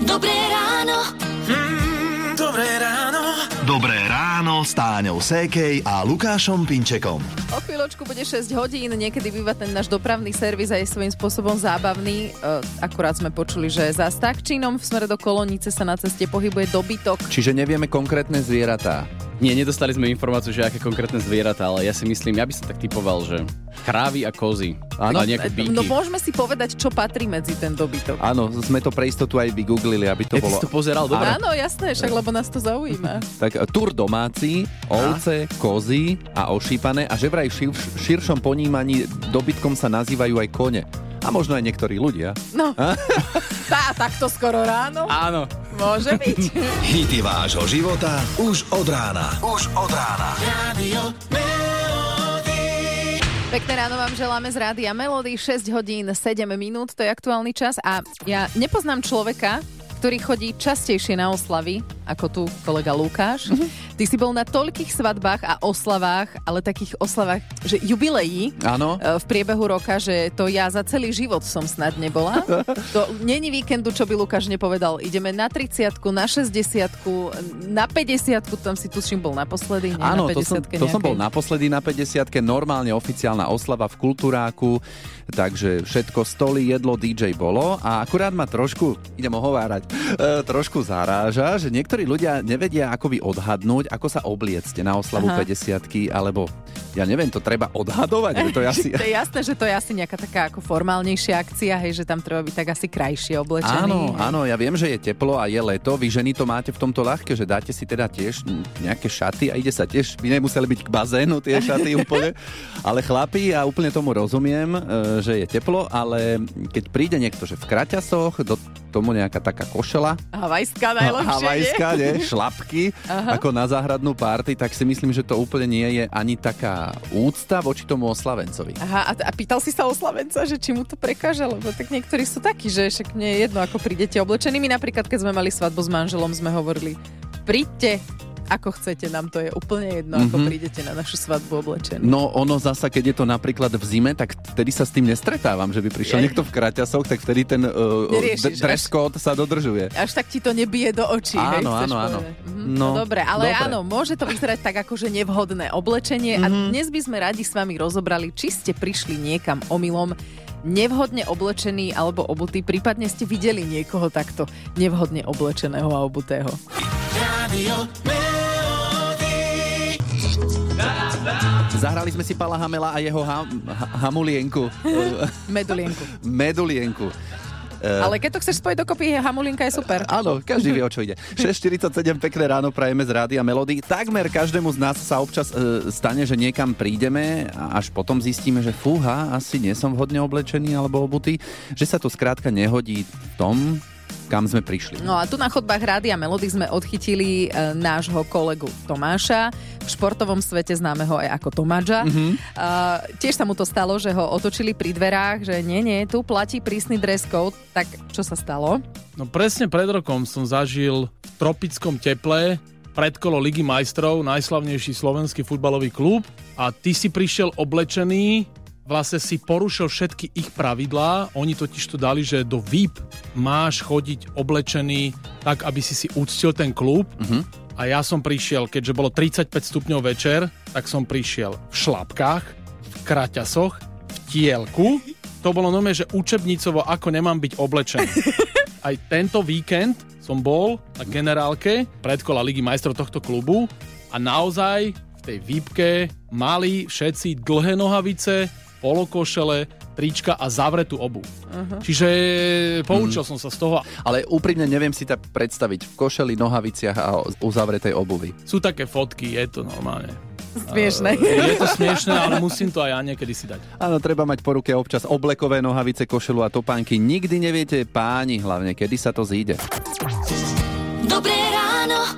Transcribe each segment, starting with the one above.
Dobré ráno. Dobré ráno. Dobré ráno s Táňou Sékej a Lukášom Pinčekom. O chvíľočku bude 6 hodín, niekedy býva ten náš dopravný servis aj svojím spôsobom zábavný. Akurát sme počuli, že za Stakčínom v smere do Kolonice sa na ceste pohybuje dobytok. Čiže nevieme konkrétne zvieratá. Nie, nedostali sme informáciu, že aké konkrétne zvieratá, ale ja si myslím, ja by som tak typoval, že krávy a kozy. Áno. A nejaké bíky. No môžeme si povedať, čo patrí medzi ten dobytok. Áno, sme to pre istotu aj vygooglili, aby to Ty bolo... si to pozeral, dobre. Áno, jasné, však lebo nás to zaujíma. Tak tur domáci, ovce, kozy a ošípané a že vraj v širšom ponímaní dobytkom sa nazývajú aj kone. A možno aj niektorí ľudia. No, takto skoro ráno? Áno. Môže byť. Hity vášho života už od rána. Už od rána. Radio Melody. Pekné ráno vám želáme z Rádia Melody, 6 hodín 7 minút, to je aktuálny čas a ja nepoznám človeka, ktorý chodí častejšie na oslavy, ako tu kolega Lukáš. Ty si bol na toľkých svadbách a oslavách, ale takých oslavách, že jubileí Áno. v priebehu roka, že to ja za celý život som snad nebola. To není víkendu, čo by Lukáš nepovedal. Ideme na 30-ku, na 60-ku, na 50-ku, tam si tuším bol naposledy. Nie, Áno, na to som bol naposledy na 50-ke, normálne oficiálna oslava v Kultúráku, takže všetko, stoly, jedlo, DJ bolo a akurát ma trošku, idem ohovárať, trošku zaráža, že niektorí ľudia nevedia, ako vy odhadnúť, ako sa obliecť na oslavu 50-ky, alebo ja neviem, to treba odhadovať, že to je asi... To je jasné, že to je asi nejaká taká ako formálnejšia akcia, hej, že tam treba byť tak asi krajšie oblečený. Áno, ja viem, že je teplo a je leto, vy ženy to máte v tomto ľahké, že dáte si teda tiež nejaké šaty a ide sa tiež, by nemuseli byť k bazénu tie šaty úplne, ale chlapi, ja úplne tomu rozumiem, že je teplo, ale keď príde niekto, že v kraťasoch, do tomu nejaká taká košela. Havajská najlepšie, Havajská, nie? Šlapky, ako na záhradnú party, tak si myslím, že to úplne nie je ani taká úcta voči tomu oslavencovi. Aha, a pýtal si sa oslavenca, že či mu to prekáža, lebo tak niektorí sú takí, že však nie je jedno, ako prídete oblečení. My napríklad, keď sme mali svadbu s manželom, sme hovorili, príďte ako chcete, nám to je úplne jedno, ako prídete na našu svadbu oblečení. No ono zasa, keď je to napríklad v zime, tak vtedy sa s tým nestretávam, že by prišiel niekto v kraťasoch, tak vtedy ten dress code sa dodržuje. Až tak ti to nebije do očí. Áno, hej, áno. No dobre, ale dobre. Áno, môže to vyzerať tak akože nevhodné oblečenie a dnes by sme radi s vami rozobrali, či ste prišli niekam omylom nevhodne oblečený alebo obutý, prípadne ste videli niekoho takto nevhodne oblečeného a obutého. Radio Zahrali sme si Pala Hamela a jeho hamulienku. Medulienku. Ale keď to chceš spojiť dokopy, hamulienka je super. Áno, každý vie, o čo ide. 6:47, pekné ráno prajeme z Rádia Melody. Takmer každému z nás sa občas stane, že niekam prídeme a až potom zistíme, že fúha, asi nie som vhodne oblečený alebo obutý, že sa to skrátka nehodí v tom, kam sme prišli. No a tu na chodbách Rádia Melody sme odchytili nášho kolegu Tomáša, v športovom svete známeho aj ako Tomáča. Tiež sa mu to stalo, že ho otočili pri dverách, že nie, tu platí prísny dress code. Tak čo sa stalo? No presne pred rokom som zažil v tropickom teple predkolo Ligy majstrov, najslavnejší slovenský futbalový klub a ty si prišiel oblečený, vlastne si porušil všetky ich pravidlá. Oni totiž to dali, že do VIP máš chodiť oblečený tak, aby si uctil ten klub. A ja som prišiel, keďže bolo 35 stupňov večer, tak som prišiel v šlapkách, v kraťasoch, v tielku. To bolo normálne, že učebnicovo, ako nemám byť oblečený. Aj tento víkend som bol na generálke predkola Ligy majstrov tohto klubu a naozaj v tej VIPke mali všetci dlhé nohavice, polokošele, trička a zavretú obuv. Čiže poučil som sa z toho. Ale úprimne neviem si to predstaviť v košeli, nohaviciach a uzavretej obuvi. Sú také fotky, je to normálne. Smiešné. Je to smiešné, ale musím to aj ja niekedy si dať. Áno, treba mať po ruke občas oblekové nohavice, košelu a topánky. Nikdy neviete, páni, hlavne, kedy sa to zíde. Dobré ráno.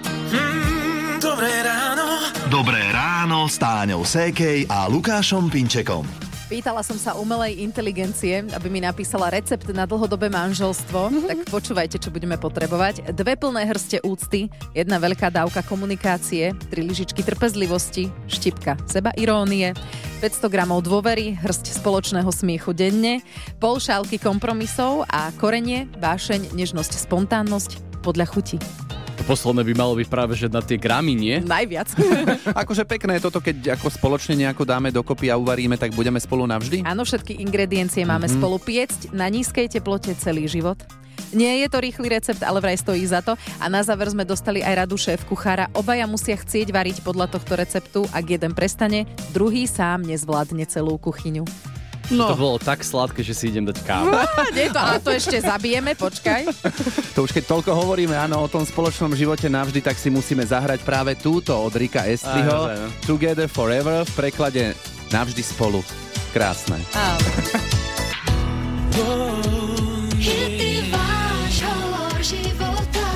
Dobré ráno. Dobré ráno s Táňou Sékej a Lukášom Pinčekom. Pýtala som sa umelej inteligencie, aby mi napísala recept na dlhodobé manželstvo. Tak počúvajte, čo budeme potrebovať. 2 plné hrste úcty, 1 veľká dávka komunikácie, 3 lyžičky trpezlivosti, štipka sebairónie, 500 gramov dôvery, hrst spoločného smiechu denne, pol šálky kompromisov a korenie, vášeň, nežnosť, spontánnosť podľa chuti. To posledné by malo byť práve, že na tie gramy, nie? Najviac. Akože pekné toto, keď ako spoločne nejako dáme dokopy a uvaríme, tak budeme spolu navždy? Áno, všetky ingrediencie máme spolu piecť na nízkej teplote celý život. Nie je to rýchly recept, ale vraj stojí za to. A na záver sme dostali aj radu šéf kuchára. Obaja musia chcieť variť podľa tohto receptu. Ak jeden prestane, druhý sám nezvládne celú kuchyňu. No. To bolo tak sladké, že si idem dať kávu. Nie to, ale to ešte zabijeme, počkaj. To už keď toľko hovoríme, áno, o tom spoločnom živote navždy, tak si musíme zahrať práve túto od Ricka Astleyho. Together Forever, v preklade Navždy spolu. Krásne. Áno. Hity vášho života.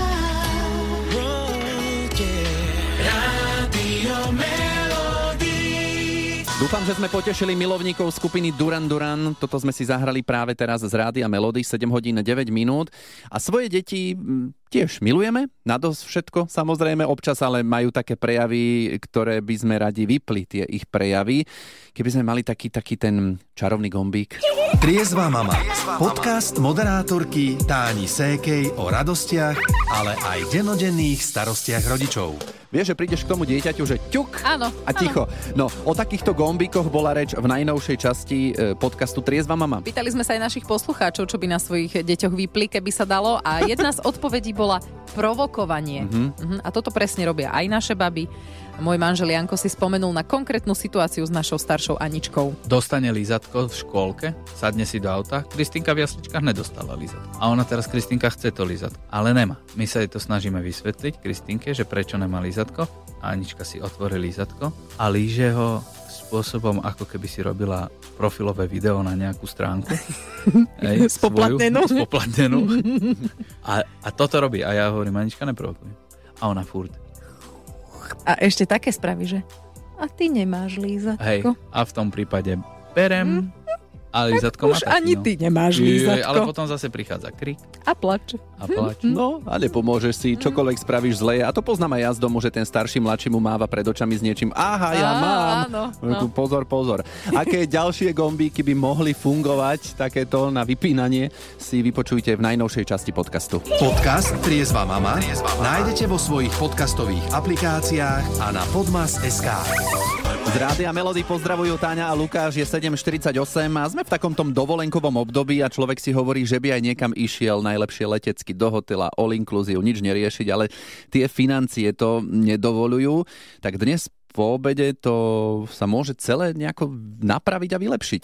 Rádio Melody. Dúfam, že sme potešili milovníkov skupiny Duran Duran. Toto sme si zahrali práve teraz z Rádia Melody, 7 hodín 9 minút. A svoje deti tiež milujeme, na dosť všetko, samozrejme, občas ale majú také prejavy, ktoré by sme radi vypli, tie ich prejavy. Keby sme mali taký ten čarovný gombík. Triezva mama. Podcast moderátorky Táni Sékej o radostiach, ale aj dennodenných starostiach rodičov. Vieš, že prídeš k tomu dieťaťu, že ťuk Áno, a ticho. No, o takýchto gombíkoch bola reč v najnovšej časti podcastu Triezva mama. Pýtali sme sa aj našich poslucháčov, čo by na svojich deťoch vypli, keby sa dalo. A jedna z odpovedí bola provokovanie. A toto presne robia aj naše baby. Môj manžel Janko si spomenul na konkrétnu situáciu s našou staršou Aničkou. Dostane lízatko v škôlke, sadne si do auta, Kristínka v jasličkách nedostala lízatko. A ona teraz, Kristínka, chce to lízatko, ale nemá. My sa jej to snažíme vysvetliť, Kristínke, že prečo nemá lízatko. A Anička si otvorí lízatko a líže ho spôsobom, ako keby si robila profilové video na nejakú stránku. Spoplatnenú. A toto robí. A ja hovorím, Anička, neprovokuj. A ona furt. A ešte také spraví, že a ty nemáš lízatko. Hej, a v tom prípade berem a lízatko má už ani ty nemáš lízatko. Ale potom zase prichádza krik. A plač. No, a nepomôžeš si, čokoľvek spravíš zle. A to poznám aj ja z domu, že ten starší mladší mu máva pred očami s niečím. Aha, ja mám. Áno. Pozor. Aké ďalšie gombíky by mohli fungovať takéto na vypínanie, si vypočujte v najnovšej časti podcastu. Podcast Triezva mama nájdete vo svojich podcastových aplikáciách a na podmas.sk. Z Rádia Melody pozdravujú Táňa a Lukáš, je 7:48 a sme v takom tom dovolenkovom období a človek si hovorí, že by aj niekam išiel, najlepšie letecky do hotela, all inclusive, nič neriešiť, ale tie financie to nedovolujú. Tak dnes po obede to sa môže celé nejako napraviť a vylepšiť.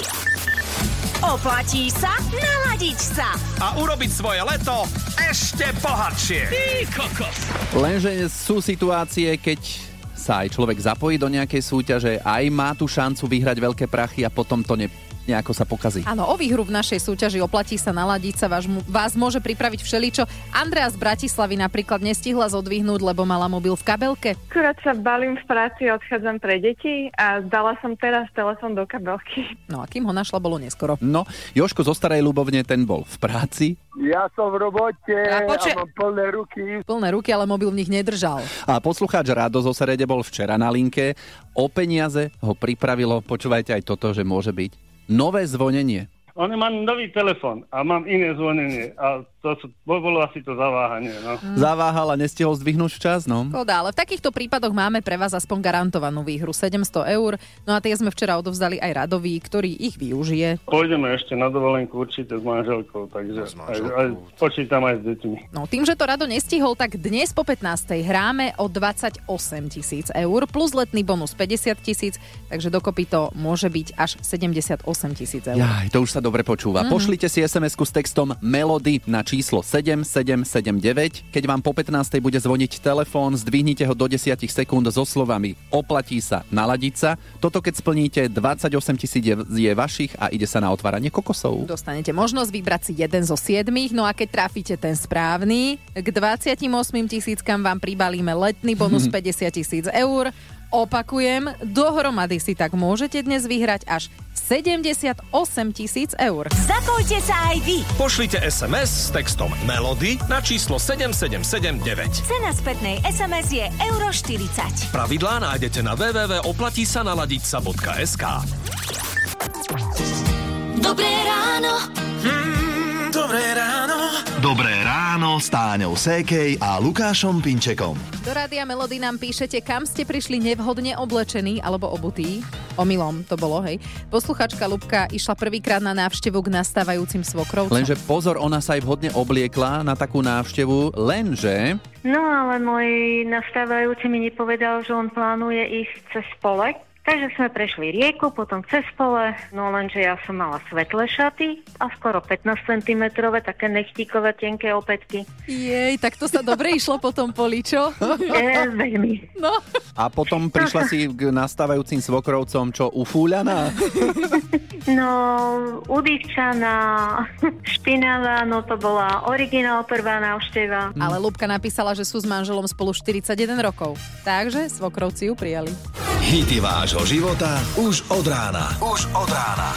Oplatí sa naladiť sa A urobiť svoje leto ešte bohatšie. Lenže sú situácie, keď sa aj človek zapojí do nejakej súťaže, aj má tú šancu vyhrať veľké prachy a potom to nejako sa pokazí. Áno, o výhru v našej súťaži Oplatí sa naladiť sa vás môže pripraviť všeličo. Andrea z Bratislavy napríklad nestihla zodvihnúť, lebo mala mobil v kabelke. Akurát sa balím v práci, odchádzam pre deti a dala som teraz telefón do kabelky. No a kým ho našla, bolo neskoro. No, Jožko zo Starej Ľubovne, ten bol v práci. Ja som v robote a mám plné ruky. Plné ruky, ale mobil v nich nedržal. A poslucháč Rado zo Serede bol včera na linke. O peniaze ho pripravilo, počúvajte aj toto, že môže byť nové zvonenie. On má nový telefon a mám iné zvonenie a to bolo asi to zaváhanie. No. Zaváhal a nestihol zdvihnúť včas, no. Škoda, ale v takýchto prípadoch máme pre vás aspoň garantovanú výhru 700 €. No a tie sme včera odovzdali aj Radovi, ktorý ich využije. Pôjdeme ešte na dovolenku určite s manželkou, takže aj počítam aj s deťmi. No tým, že to Rado nestihol, tak dnes po 15. hráme o 28 000 € plus letný bonus 50 000, takže dokopy to môže byť až 78 000 €. Jaj, to už sa dobre počúva. Pošlite si SMS-ku s textom Melody na číslo 7779. Keď vám po 15. bude zvoniť telefón, zdvihnite ho do 10 sekúnd so slovami Oplatí sa naladiť sa. Toto keď splníte, 28 000 je vašich a ide sa na otváranie kokosov. Dostanete možnosť vybrať si jeden zo 7, no a keď trafíte ten správny, k 28 000 vám pribalíme letný bonus 50 000 €. Opakujem, dohromady si tak môžete dnes vyhrať až 78 000 eur. Zapojte sa aj vy. Pošlite SMS s textom Melody na číslo 7779. Cena spätnej SMS je euro 40. Pravidlá nájdete na www.oplatisanaladičsa.sk. Dobré ráno. Dobré ráno. Dobré ráno s Táňou Sékej a Lukášom Pinčekom. Do Rádia Melody nám píšete, kam ste prišli nevhodne oblečení alebo obutí. Omylom to bolo, hej. Posluchačka Ľubka išla prvýkrát na návštevu k nastávajúcim svokrovcom. Lenže pozor, ona sa aj vhodne obliekla na takú návštevu, lenže... No ale môj nastávajúci mi nepovedal, že on plánuje ísť cez pole. Takže sme prešli rieku, potom cez pole, no lenže ja som mala svetlé šaty a skoro 15 cm, také nechtíkové, tenké opätky. Jej, tak to sa dobre išlo potom poli, čo? Veľmi. No. A potom prišla si k nastávajúcim svokrovcom, čo, ufúľaná? No, udývčaná, špinavá, no to bola originál prvá návšteva. Ale Ľubka napísala, že sú s manželom spolu 41 rokov. Takže svokrovci ju prijali. Hity vášho života už od rána. Už od rána.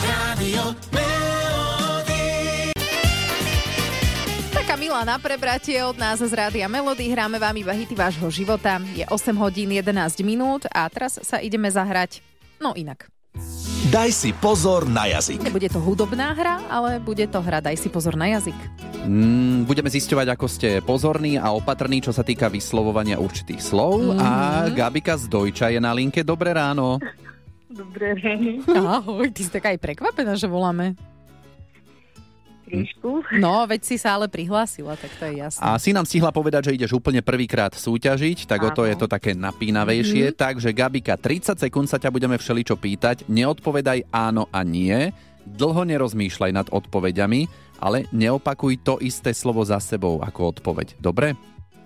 Taká milá na prebratie od nás z Rádia Melody. Hráme vám iba hity vášho života. Je 8 hodín 11 minút a teraz sa ideme zahrať, no inak. Daj si pozor na jazyk. Nebude to hudobná hra, ale bude to hra Daj si pozor na jazyk. Budeme zisťovať, ako ste pozorní a opatrní, čo sa týka vyslovovania určitých slov. A Gabika z Dojča je na linke. Dobré ráno. Dobré ráno. Ahoj, ty si taká aj prekvapená, že voláme. Trošku. No, veď si sa ale prihlásila, tak to je jasné. A si nám stihla povedať, že ideš úplne prvýkrát súťažiť, tak o to je to také napínavejšie. Takže Gabika, 30 sekúnd sa ťa budeme všeličo pýtať. Neodpovedaj áno a nie. Dlho nerozmýšľaj nad odpoveďami, ale neopakuj to isté slovo za sebou ako odpoveď. Dobre?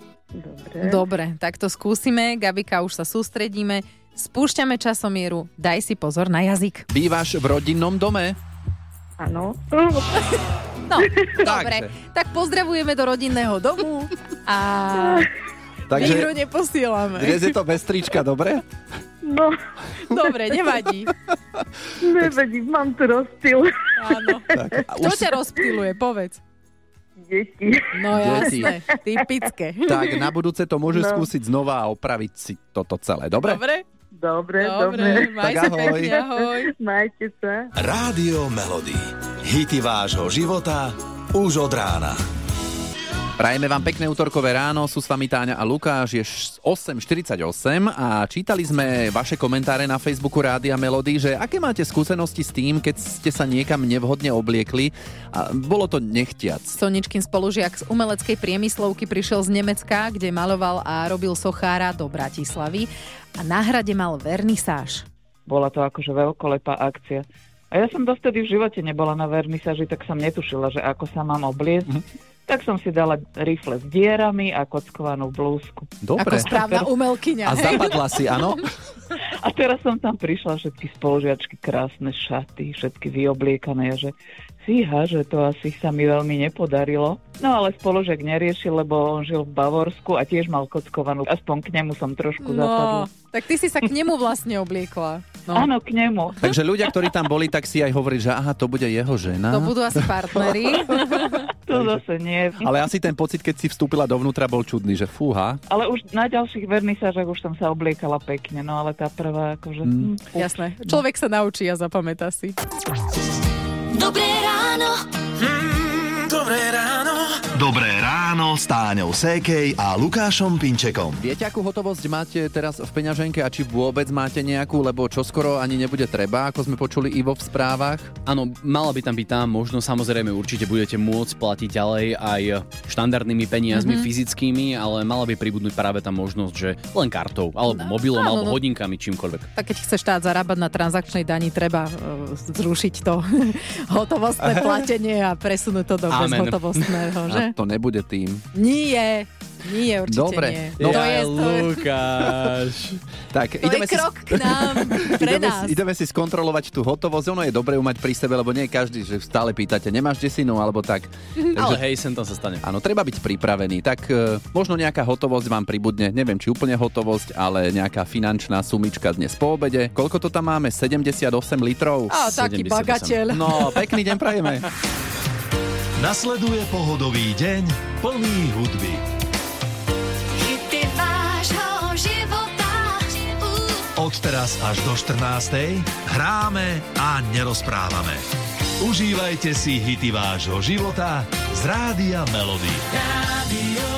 Dobre, tak to skúsime. Gabika, už sa sústredíme. Spúšťame časomieru. Daj si pozor na jazyk. Bývaš v rodinnom dome? Áno. No, dobre. Tak pozdravujeme do rodinného domu a výhru neposielame. Dnes je to bez trička, dobre? No. Dobre, nevadí. Nevadí, mám to rozptyl. Áno. Čo ťa rozptyluje, povedz. Deti. No jasné, typické. Tak na budúce to môžeš skúsiť znova a opraviť si toto celé, dobre? Dobre. Maj sa pekne, ahoj. Majte sa. Rádio Melody. Hity vášho života už od rána. Prajeme vám pekné útorkové ráno, sú s vami Táňa a Lukáš, je 8.48 a čítali sme vaše komentáre na Facebooku Rádia Melody, že aké máte skúsenosti s tým, keď ste sa niekam nevhodne obliekli a bolo to nechtiac. Soničkin spolužiak z umeleckej priemyslovky prišiel z Nemecka, kde maľoval a robil sochára do Bratislavy a na hrade mal vernisáž. Bola to akože veľkolepá akcia. A ja som dovtedy v živote nebola na vernisáži, tak som netušila, že ako sa mám obliecť. Tak som si dala rifle s dierami a kockovanú blúzku. Dobre. Ako správna umelkyňa. A zapadla si, áno? A teraz som tam prišla, všetky spolužiačky, krásne šaty, všetky vyobliekané, že fíha, že to asi sa mi veľmi nepodarilo. No ale spolužiak neriešil, lebo on žil v Bavorsku a tiež mal kockovanú. Aspoň k nemu som trošku zapadla. Tak ty si sa k nemu vlastne obliekla. No. Áno, k nemu. Takže ľudia, ktorí tam boli, tak si aj hovorili, že aha, to bude jeho žena. To budú asi partneri. To zase nie. Ale asi ten pocit, keď si vstúpila dovnútra, bol čudný, že fúha. Ale už na ďalších vernisážach už som sa obliekala pekne, no ale tá prvá akože... Jasné. Človek sa naučí a zapamätá si. Dobré ráno. Dobré ráno. Dobré ráno s Táňou Sékej a Lukášom Pinčekom. Viete, akú hotovosť máte teraz v peňaženke a či vôbec máte nejakú, lebo čoskoro ani nebude treba, ako sme počuli Ivo v správach? Áno, mala by tam byť tá možnosť, samozrejme určite budete môcť platiť ďalej aj štandardnými peniazmi fyzickými, ale mala by pribudnúť práve tá možnosť, že len kartou, alebo mobilom, alebo hodinkami, čímkoľvek. Tak keď chce štát zarábať na transakčnej dani, treba zrušiť to hotovostné platenie a presunúť to do bezhotovostného, že? A to nebude tým. Nie. Nie, určite Dobre. nie. No, to je Lukáš. Tak, to je krok k nám, pre nás. Ideme si skontrolovať tú hotovosť. Ono je dobre ju mať pri sebe, lebo nie každý, že stále pýtate, nemáš desinu alebo tak. Ale hej, sem tam sa stane. Áno, treba byť pripravený. Tak možno nejaká hotovosť vám pribudne, neviem, či úplne hotovosť, ale nejaká finančná sumička dnes po obede. Koľko to tam máme? 78 litrov? Taký bagateľ. No, pekný deň prajeme. Nasleduje pohodový deň plný hudby. Hity vášho života. Od teraz až do 14:00 hráme a nerozprávame. Užívajte si hity vášho života z Rádia Melody. Radio